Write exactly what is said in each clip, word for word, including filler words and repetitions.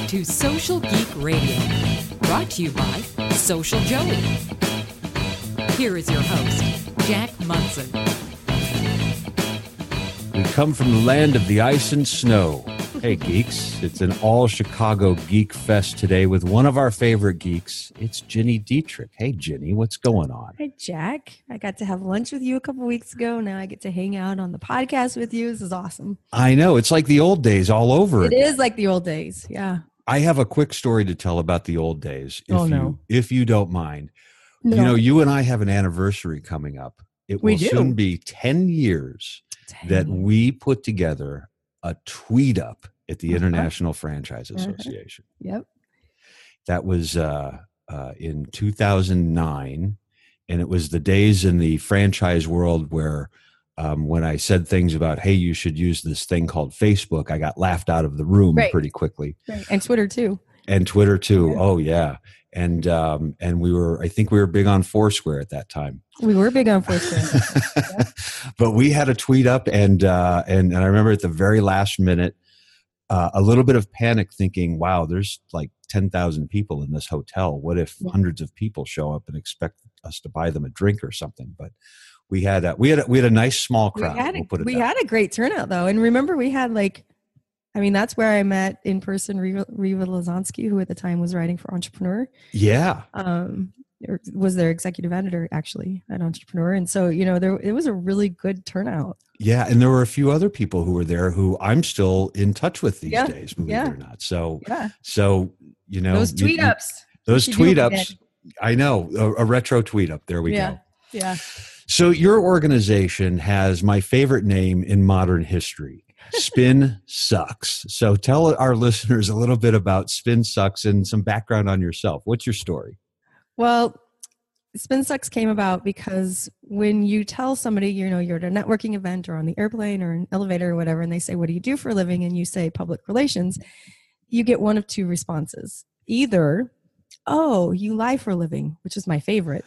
to Social Geek Radio, brought to you by Social Joey. Here is your host, Jack Munson. We come from the land of the ice and snow. Hey, geeks. It's an all-Chicago Geek Fest today with one of our favorite geeks. It's Ginny Dietrich. Hey, Ginny, what's going on? Hi, Jack. I got to have lunch with you a couple weeks ago. Now I get to hang out on the podcast with you. This is awesome. I know. It's like the old days all over It again. is like the old days. Yeah. I have a quick story to tell about the old days, if Oh, no. you if you don't mind. No. You know, you and I have an anniversary coming up. It We will do. soon be ten years that Dang. we put together a tweet up at the Uh-huh. International Franchise Uh-huh. Association. Yep. That was uh, uh, in two thousand nine, and it was the days in the franchise world where um, when I said things about, hey, you should use this thing called Facebook, I got laughed out of the room Right. pretty quickly. Right. And Twitter too. And Twitter too. Yeah. Oh, yeah. And um, and we were, I think we were big on Foursquare at that time. We were big on Foursquare. But we had a tweet up, and, uh, and, and I remember at the very last minute, uh, a little bit of panic thinking, wow, there's like ten thousand people in this hotel. What if Yeah. hundreds of people show up and expect us to buy them a drink or something? But we had a, we had a, we had a nice small we crowd. had a, we'll put it we that had a great turnout though. And remember we had like, I mean, that's where I met in person Riva, Riva Lazansky, who at the time was writing for Entrepreneur. Yeah. Um, or was their executive editor actually at Entrepreneur. And so, you know, there, it was a really good turnout. Yeah. And there were a few other people who were there who I'm still in touch with these Yeah. days, believe Yeah. it or not. So, Yeah. so, you know, Those you- tweet you- ups. those You do tweet it ups. I know a, a retro tweet up. There we Yeah. go. Yeah. So your organization has my favorite name in modern history, Spin Sucks. So tell our listeners a little bit about Spin Sucks and some background on yourself. What's your story? Well, Spin Sucks came about because when you tell somebody, you know, you're at a networking event or on the airplane or an elevator or whatever, and they say, what do you do for a living? And you say public relations, you get one of two responses. Either, oh, you lie for a living, which is my favorite.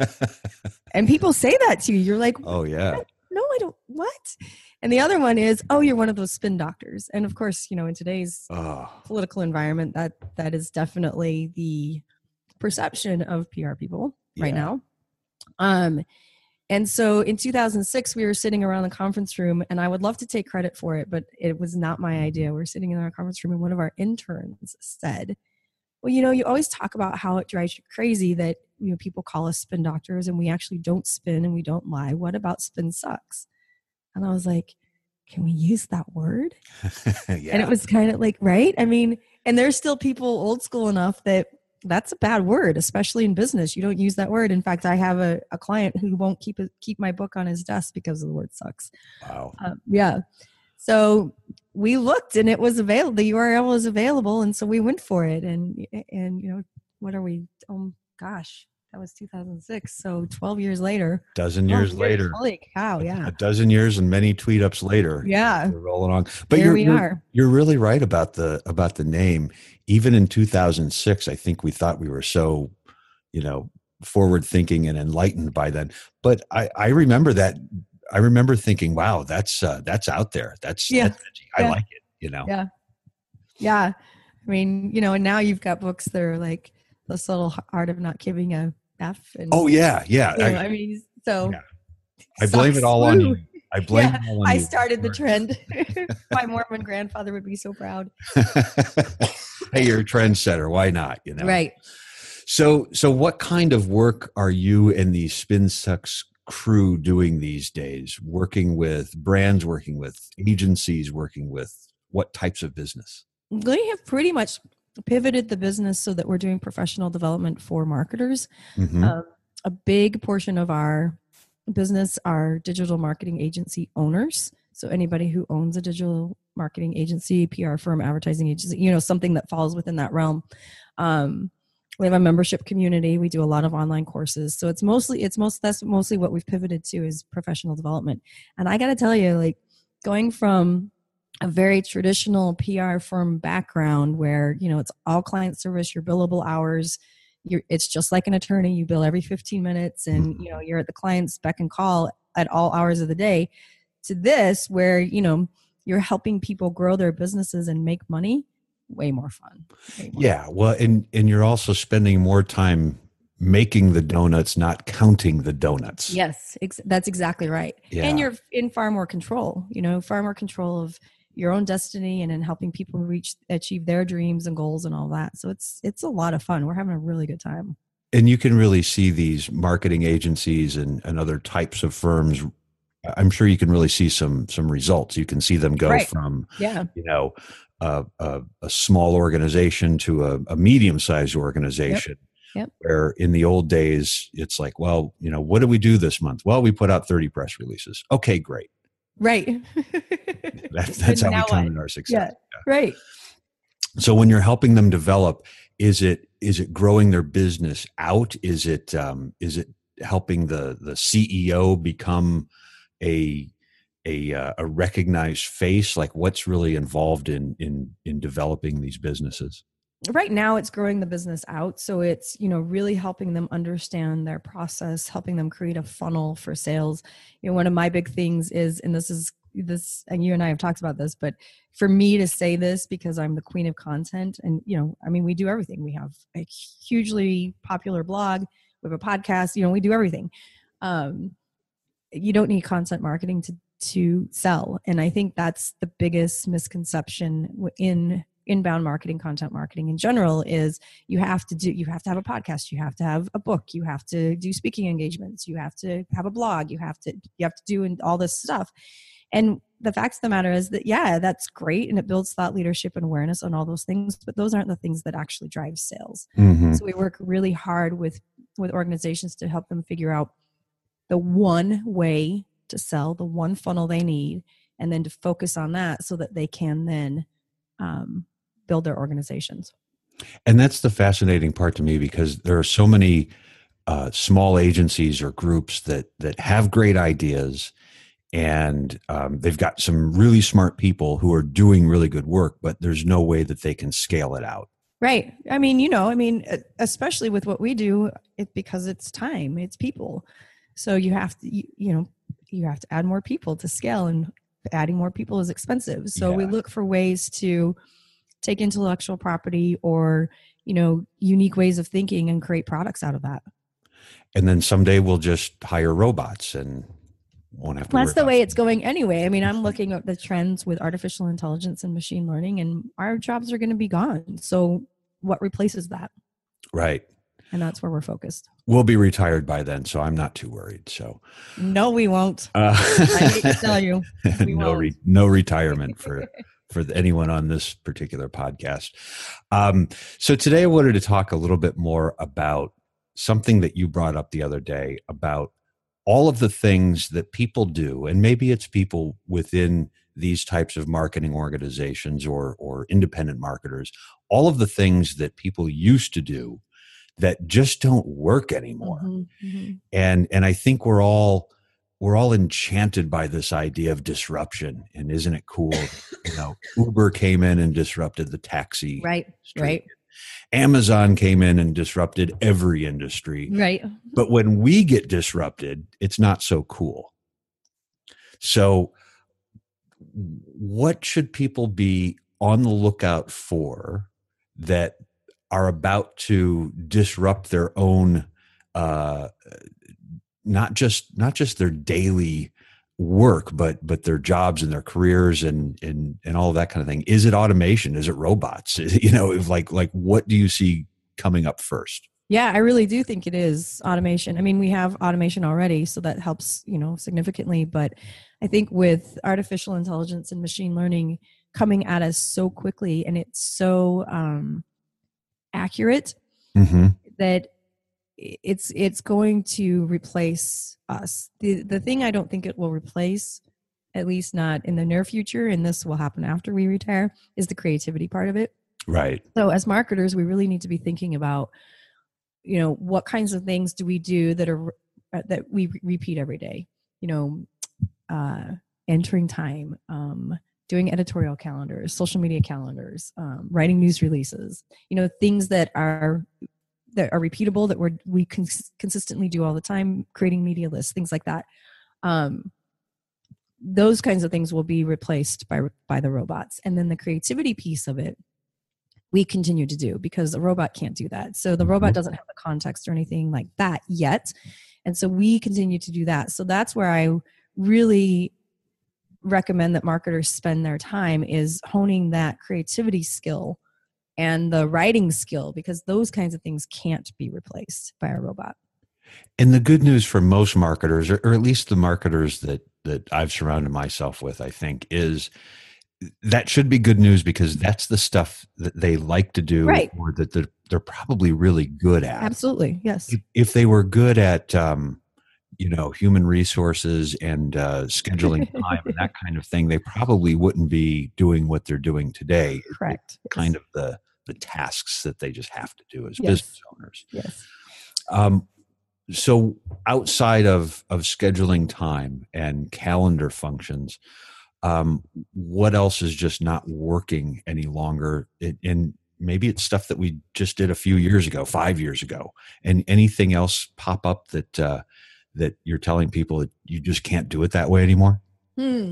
And people say that to you. You're like, Oh, yeah. no, I don't. What? And the other one is, oh, you're one of those spin doctors. And of course, you know, in today's Oh, political environment, that that is definitely the perception of P R people right Yeah. now. Um, and so in two thousand six, we were sitting around the conference room, and I would love to take credit for it, but it was not my idea. We were sitting in our conference room, and one of our interns said, well, you know, you always talk about how it drives you crazy that, you know, people call us spin doctors and we actually don't spin and we don't lie. What about spin sucks? And I was like, can we use that word? yeah. And it was kind of like, right? I mean, and there's still people old school enough that that's a bad word, especially in business. You don't use that word. In fact, I have a, a client who won't keep a, keep my book on his desk because of the word sucks. Wow. Um, yeah. So we looked and it was available. The U R L was available. And so we went for it. And, and, you know, what are we? Oh gosh, that was two thousand six. So twelve years later. Dozen years Oh, later. Holy cow. Yeah. A dozen years and many tweet ups later. Yeah. We're rolling on. But Here you're, we you're, are. you're really right about the about the name. Even in two thousand six, I think we thought we were so, you know, forward thinking and enlightened by then. But I, I remember that. I remember thinking, wow, that's uh, that's out there. That's, Yeah. that's edgy. I Yeah. like it. You know. Yeah. Yeah. I mean, you know, and now you've got books that are like The Subtle Art of Not Giving a F. And, Oh yeah, yeah. you know, I, I mean, so. Yeah. I blame it all on you. I blame Yeah, it all on I you. started the trend. My Mormon grandfather would be so proud. Hey, you're a trendsetter. Why not? You know. Right. So, so what kind of work are you and the Spin Sucks crew doing these days? Working with brands, working with agencies, working with what types of business? We have pretty much pivoted the business so that we're doing professional development for marketers. Mhm. Um, a big portion of our business are digital marketing agency owners. So anybody who owns a digital marketing agency, P R firm, advertising agency, you know, something that falls within that realm. Um, we have a membership community. We do a lot of online courses. So it's mostly, it's most, that's mostly what we've pivoted to is professional development. And I got to tell you, like going from a very traditional P R firm background where, you know, it's all client service, your billable hours, you're, it's just like an attorney. You bill every fifteen minutes and, you know, you're at the client's beck and call at all hours of the day, to this where, you know, you're helping people grow their businesses and make money way more fun. Way more Yeah. fun. Well, and, and you're also spending more time making the donuts, not counting the donuts. Yes, ex- that's exactly right. Yeah. And you're in far more control, you know, far more control of your own destiny and in helping people reach, achieve their dreams and goals and all that. So it's, it's a lot of fun. We're having a really good time. And you can really see these marketing agencies and, and other types of firms. I'm sure you can really see some, some results. You can see them go Right. from, Yeah. you know, a, a, a small organization to a, a medium-sized organization. Yep. Yep. Where in the old days, it's like, well, you know, what do we do this month? Well, we put out thirty press releases. Okay, great. Right. That's, that's how we Now counted what? our success. Yeah. Right. So when you're helping them develop, is it is it growing their business out? Is it um, is it helping the the C E O become a a uh, a recognized face? Like, what's really involved in in in developing these businesses? Right now it's growing the business out. So it's, you know, really helping them understand their process, helping them create a funnel for sales. You know, one of my big things is, and this is this, and you and I have talked about this, but for me to say this, because I'm the queen of content and, you know, I mean, we do everything. We have a hugely popular blog, we have a podcast, you know, we do everything. Um, you don't need content marketing to, to sell. And I think that's the biggest misconception in inbound marketing, content marketing in general, is you have to do, you have to have a podcast, you have to have a book, you have to do speaking engagements, you have to have a blog, you have to, you have to do all this stuff. And the fact of the matter is that, yeah, that's great. And it builds thought leadership and awareness on all those things, but those aren't the things that actually drive sales. Mm-hmm. So we work really hard with, with organizations to help them figure out the one way to sell, the one funnel they need, and then to focus on that so that they can then, um, build their organizations. And that's the fascinating part to me, because there are so many uh, small agencies or groups that that have great ideas, and um, they've got some really smart people who are doing really good work, but there's no way that they can scale it out. Right. I mean, you know, I mean, especially with what we do, it's because it's time, it's people. So you have to, you, you know, you have to add more people to scale, and adding more people is expensive. So Yeah. we look for ways to take intellectual property or, you know, unique ways of thinking and create products out of that. And then someday we'll just hire robots and won't have to. Well, that's worry the way about it's going anyway. I mean, I'm looking at the trends with artificial intelligence and machine learning, and our jobs are going to be gone. So what replaces that? Right. And that's where we're focused. We'll be retired by then, so I'm not too worried. So no, we won't. Uh, I hate to tell you, we no, won't. re- no retirement for for anyone on this particular podcast. Um, so today I wanted to talk a little bit more about something that you brought up the other day about all of the things that people do, and maybe it's people within these types of marketing organizations or or independent marketers, all of the things that people used to do that just don't work anymore. Mm-hmm, mm-hmm. And and I think we're all we're all enchanted by this idea of disruption. And isn't it cool? You know, Uber came in and disrupted the taxi. Right, street. right. Amazon came in and disrupted every industry. Right. But when we get disrupted, it's not so cool. So what should people be on the lookout for that are about to disrupt their own, uh, not just not just their daily work, but but their jobs and their careers and and and all of that kind of thing? Is it automation? Is it robots? You know, if like like what do you see coming up first? Yeah, I really do think it is automation. I mean, we have automation already, so that helps, you know, significantly. But I think with artificial intelligence and machine learning coming at us so quickly, and it's so um, accurate, Mm-hmm. that it's it's going to replace us. The the thing I don't think it will replace, at least not in the near future, and this will happen after we retire, is the creativity part of it. Right. So as marketers, we really need to be thinking about, you know, what kinds of things do we do that are that we re- repeat every day? You know, uh, entering time, um, doing editorial calendars, social media calendars, um, writing news releases. You know, things that are that are repeatable, that we're we cons- consistently do all the time. Creating media lists, things like that. Um, those kinds of things will be replaced by by the robots, and then the creativity piece of it we continue to do, because the robot can't do that. So the robot doesn't have the context or anything like that yet. And so we continue to do that. So that's where I really recommend that marketers spend their time, is honing that creativity skill and the writing skill, because those kinds of things can't be replaced by a robot. And the good news for most marketers, or, or at least the marketers that that I've surrounded myself with, I think, is that should be good news, because that's the stuff that they like to do, right, or that they're, they're probably really good at. Absolutely, yes. If, if they were good at, um, you know, human resources and uh, scheduling time and that kind of thing, they probably wouldn't be doing what they're doing today. Correct. It's kind of the the tasks that they just have to do as yes. business owners. Yes. Um, so outside of of scheduling time and calendar functions, um, what else is just not working any longer? It, and maybe it's stuff that we just did a few years ago, five years ago, and anything else pop up that uh, that you're telling people that you just can't do it that way anymore? Hmm.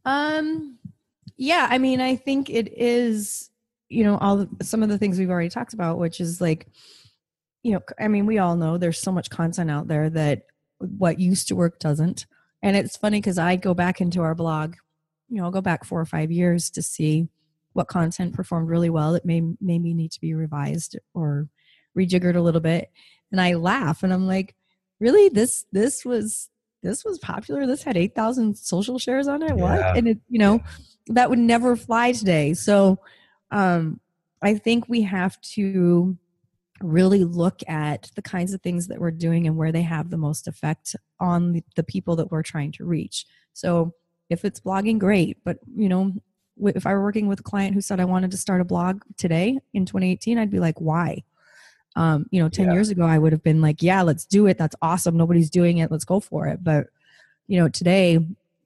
Um. Yeah. I mean, I think it is, you know, all the, some of the things we've already talked about, which is like, you know, I mean, we all know there's so much content out there that what used to work doesn't. And it's funny because I go back into our blog, you know, I'll go back four or five years to see what content performed really well. It may maybe need to be revised or rejiggered a little bit. And I laugh and I'm like, really, this, this was, this was popular. This had eight thousand social shares on it. What? Yeah. And it, you know, yeah. that would never fly today. So, um, I think we have to really look at the kinds of things that we're doing and where they have the most effect on the, the people that we're trying to reach. So if it's blogging, great. But, you know, if I were working with a client who said I wanted to start a blog today in twenty eighteen, I'd be like, why? Um, you know, ten yeah. years ago, I would have been like, yeah, let's do it. That's awesome. Nobody's doing it. Let's go for it. But, you know, today,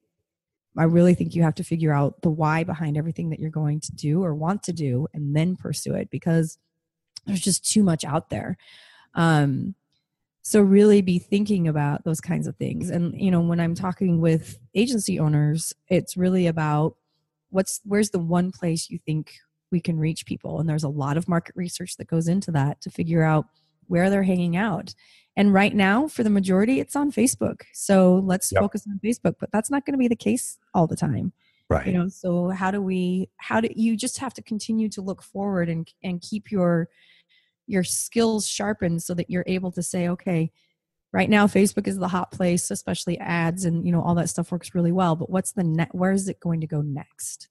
I really think you have to figure out the why behind everything that you're going to do or want to do, and then pursue it, because there's just too much out there. Um, so really be thinking about those kinds of things. And, you know, when I'm talking with agency owners, it's really about what's, where's the one place you think we can reach people? And there's a lot of market research that goes into that to figure out where they're hanging out. And right now, for the majority, it's on Facebook. So let's yep. focus on Facebook, but that's not going to be the case all the time. Right. You know, so how do we, how do you just have to continue to look forward and, and keep your, your skills sharpened so that you're able to say, okay, right now Facebook is the hot place, especially ads and, you know, all that stuff works really well, but what's the net, where is it going to go next?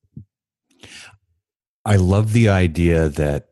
I love the idea that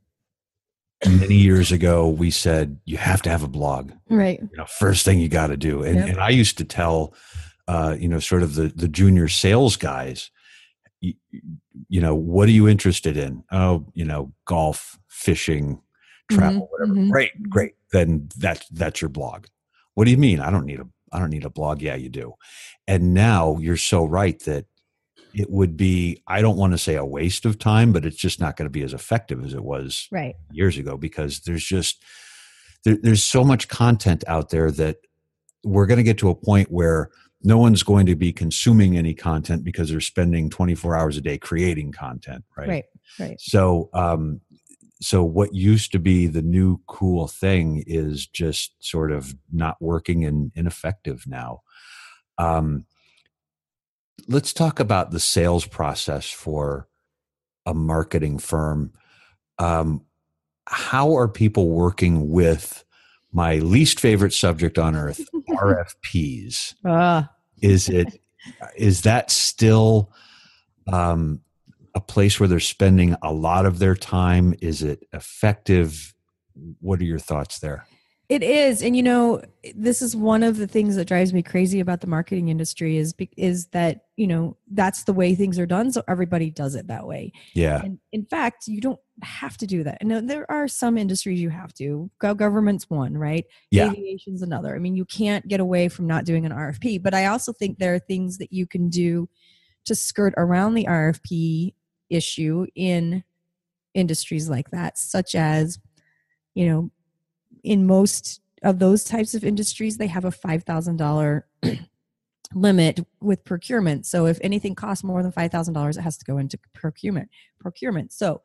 many years ago we said, you have to have a blog, right? You know, first thing you got to do. And, yep. and I used to tell, uh, you know, sort of the, the junior sales guys, you, you know, what are you interested in? Oh, you know, golf, fishing, travel, mm-hmm, whatever. Mm-hmm. Great, great. Then that's that's your blog. What do you mean? I don't need a I don't need a blog. Yeah, you do. And now you're so right that it would be, I don't want to say a waste of time, but it's just not going to be as effective as it was right. years ago, because there's just there, there's so much content out there that we're going to get to a point where no one's going to be consuming any content because they're spending twenty-four hours a day creating content. Right. Right. Right. So, um, So what used to be the new cool thing is just sort of not working and ineffective now. Um, let's talk about the sales process for a marketing firm. Um, how are people working with my least favorite subject on earth, R F Ps? Uh. Is it, is that still, um, a place where they're spending a lot of their time? Is it effective? What are your thoughts there? It is. And, you know, this is one of the things that drives me crazy about the marketing industry is, is that, you know, that's the way things are done. So everybody does it that way. Yeah. And in fact, you don't have to do that. And there are some industries you have to. Government's one, right? Yeah. Aviation's another. I mean, you can't get away from not doing an R F P. But I also think there are things that you can do to skirt around the R F P issue in industries like that, such as, you know, in most of those types of industries, they have a five thousand dollars limit with procurement. So if anything costs more than five thousand dollars, it has to go into procurement. Procurement. So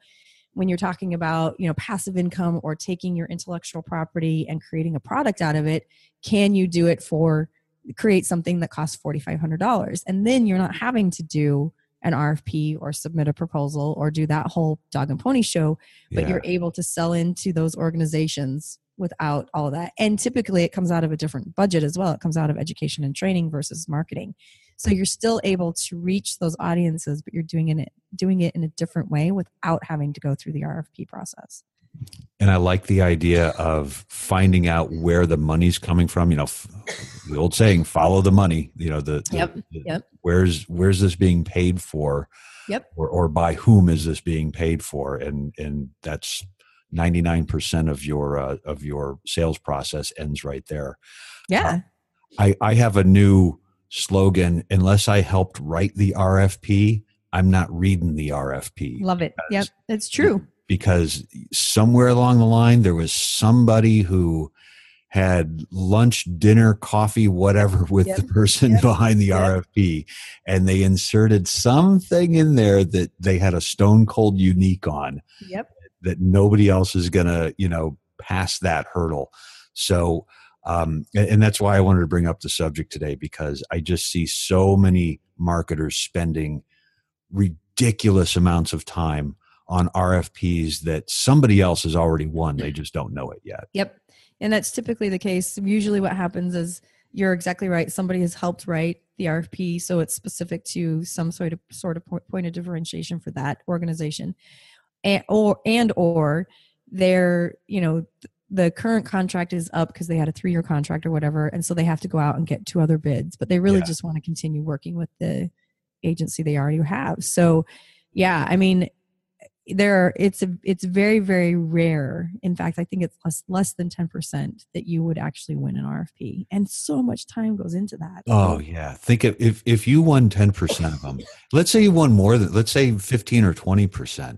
when you're talking about, you know, passive income or taking your intellectual property and creating a product out of it, can you do it for create something that costs four thousand five hundred dollars? And then you're not having to do an R F P or submit a proposal or do that whole dog and pony show, but Yeah. you're able to sell into those organizations without all of that. And typically it comes out of a different budget as well. It comes out of education and training versus marketing. So you're still able to reach those audiences, but you're doing it doing it in a different way without having to go through the R F P process. And I like the idea of finding out where the money's coming from. You know, f- the old saying, follow the money. You know, the, the, Yep. the Yep. where's where's this being paid for? Yep. Or or by whom is this being paid for? And and that's ninety-nine percent of your uh, of your sales process ends right there. Yeah. Uh, I I have a new slogan: unless I helped write the R F P, I'm not reading the R F P. Love it. Yep. It's true. Because somewhere along the line, there was somebody who had lunch, dinner, coffee, whatever with Yep. the person Yep. behind the Yep. R F P. And they inserted something in there that they had a stone cold unique on Yep. that nobody else is going to, you know, pass that hurdle. So, um, and, and that's why I wanted to bring up the subject today, because I just see so many marketers spending ridiculous amounts of time on R F Ps that somebody else has already won. They just don't know it yet. Yep. And that's typically the case. Usually what happens is you're exactly right. Somebody has helped write the R F P, so it's specific to some sort of sort of point of differentiation for that organization. And or and or they're, you know, the current contract is up because they had a three-year contract or whatever, and so they have to go out and get two other bids, but they really Yeah. just want to continue working with the agency they already have. So yeah, I mean, there are, it's a, it's very, very rare. In fact, I think it's less, less than ten percent that you would actually win an R F P. And so much time goes into that. Oh yeah. Think of, if, if you won ten percent of them, let's say you won more than, let's say fifteen or twenty percent,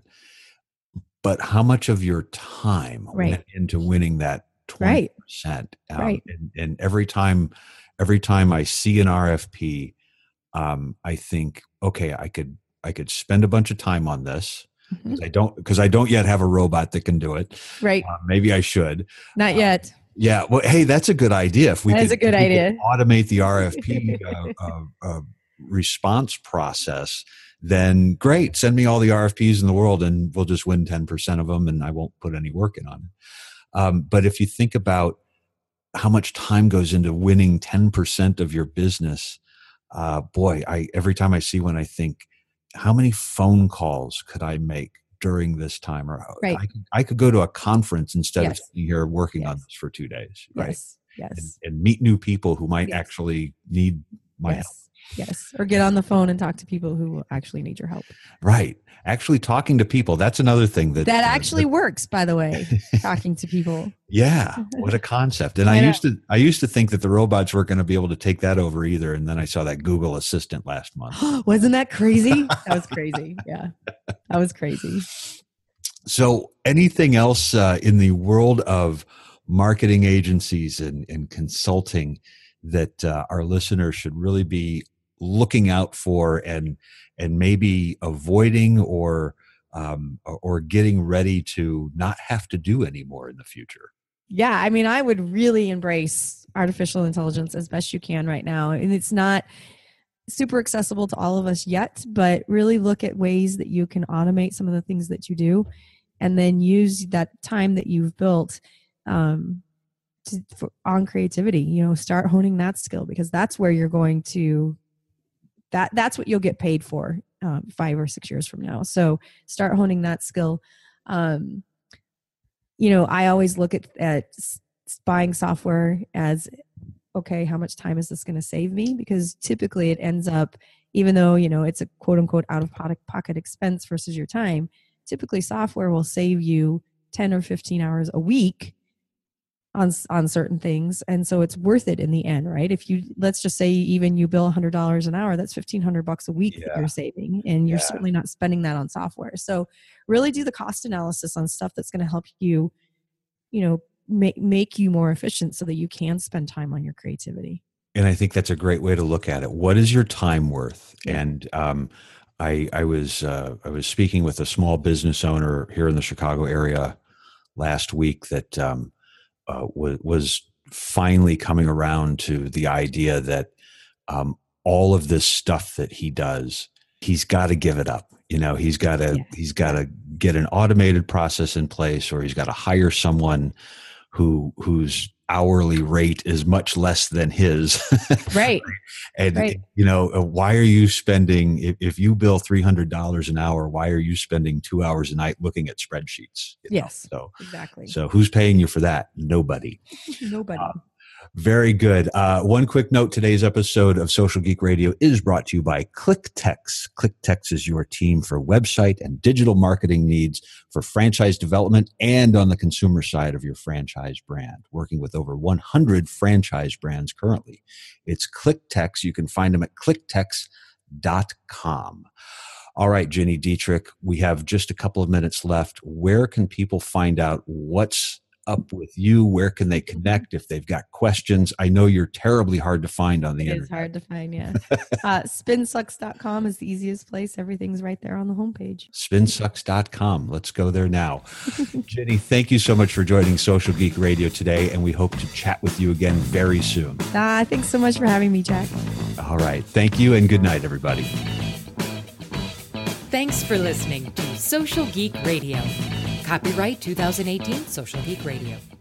but how much of your time Right. went into winning that twenty percent? Right. Um, Right. And, and every time, every time I see an R F P, um, I think, okay, I could, I could spend a bunch of time on this. Mhm. I don't, because I don't yet have a robot that can do it. Right. Uh, maybe I should. Not uh, yet. Yeah. Well, hey, that's a good idea. If we That could, is a good if we idea. could automate the R F P uh, uh, uh, response process, then great. Send me all the R F Ps in the world, and we'll just win ten percent of them, and I won't put any work in on it. Um, but if you think about how much time goes into winning ten percent of your business, uh, boy, I every time I see one, I think, how many phone calls could I make during this time? Or Right. I, could, I could go to a conference instead Yes. of sitting here working on Yes. this for two days, right? Yes. And, Yes. and meet new people who might Yes. actually need my help. Yes. Yes. Or get on the phone and talk to people who actually need your help. Right. Actually talking to people. That's another thing that That uh, actually that- works, by the way, talking to people. yeah. What a concept. And I I, know. used to, I used to think that the robots weren't going to be able to take that over either. And then I saw that Google Assistant last month. Wasn't that crazy? That was crazy. Yeah. That was crazy. So anything else uh, in the world of marketing agencies and, and consulting that uh, our listeners should really be looking out for and and maybe avoiding or um, or, or getting ready to not have to do anymore in the future? Yeah, I mean, I would really embrace artificial intelligence as best you can right now. And it's not super accessible to all of us yet, but really look at ways that you can automate some of the things that you do and then use that time that you've built um, to, for, on creativity. You know, start honing that skill, because that's where you're going to, that that's what you'll get paid for um, five or six years from now. So start honing that skill. Um, you know, I always look at, at buying software as, okay, how much time is this going to save me? Because typically it ends up, even though, you know, it's a quote unquote out of pocket expense versus your time, typically software will save you ten or fifteen hours a week on, on certain things. And so it's worth it in the end, right? If you, let's just say even you bill a hundred dollars an hour, that's fifteen hundred bucks a week Yeah. that you're saving, and you're Yeah. certainly not spending that on software. So really do the cost analysis on stuff that's going to help you, you know, make, make you more efficient so that you can spend time on your creativity. And I think that's a great way to look at it. What is your time worth? Yeah. And um, I, I was uh, I was speaking with a small business owner here in the Chicago area last week that um, uh, was, was finally coming around to the idea that um, all of this stuff that he does, he's got to give it up. You know, he's got to yeah. he's got to get an automated process in place, or he's got to hire someone who whose hourly rate is much less than his. Right. And, right. you know, why are you spending, if, if you bill three hundred dollars an hour, why are you spending two hours a night looking at spreadsheets? You know? Yes, so, exactly. So who's paying you for that? Nobody. Nobody. Uh, Very good. Uh, one quick note, today's episode of Social Geek Radio is brought to you by ClickTex. ClickTex is your team for website and digital marketing needs for franchise development and on the consumer side of your franchise brand, working with over one hundred franchise brands currently. It's ClickTex. You can find them at click tex dot com. All right, Ginny Dietrich, we have just a couple of minutes left. Where can people find out what's up with you? Where can they connect if they've got questions? I know you're terribly hard to find on the it internet. It's hard to find, yeah. uh, spin sucks dot com is the easiest place. Everything's right there on the homepage. spin sucks dot com. Let's go there now. Ginny, thank you so much for joining Social Geek Radio today, and we hope to chat with you again very soon. Uh, thanks so much for having me, Jack. All right. Thank you, and good night, everybody. Thanks for listening to Social Geek Radio. Copyright twenty eighteen Social Geek Radio.